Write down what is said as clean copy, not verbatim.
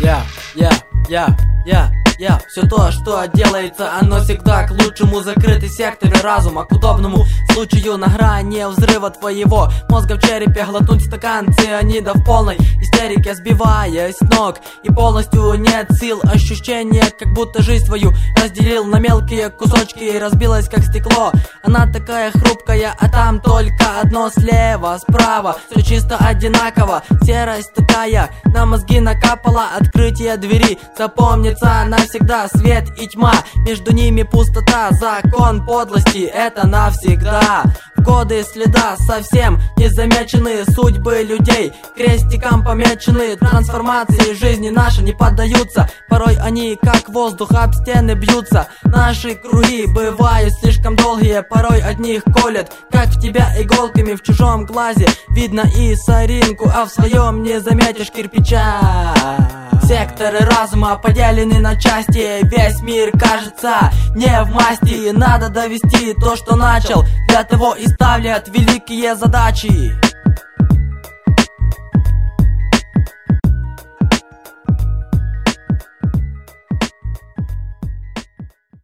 Все то, что делается, оно всегда к лучшему. Закрытый сектор разума к удобному случаю на грани взрыва твоего мозга в черепе. Глотнуть стакан цианида в полной истерике, сбиваясь с ног, и полностью нет сил. Ощущение, как будто жизнь твою разделил на мелкие кусочки и разбилась как стекло. Она такая хрупкая, а там только одно слева, справа все чисто одинаково. Серость такая на мозги накапала. Открытие двери запомнится навсегда. Свет и тьма, между ними пустота. Закон подлости, это навсегда. В годы следа совсем незамечены судьбы людей, крестиком помечены. Трансформации жизни наши не поддаются. Порой они как воздух об стены бьются. Наши круги бывают слишком долгие, порой одних колят, как в тебя иголками. В чужом глазе видно и соринку, а в своем не заметишь кирпича. Секторы разума поделены на части. Весь мир кажется не в масти. Надо довести то, что начал. Для того и ставят великие задачи.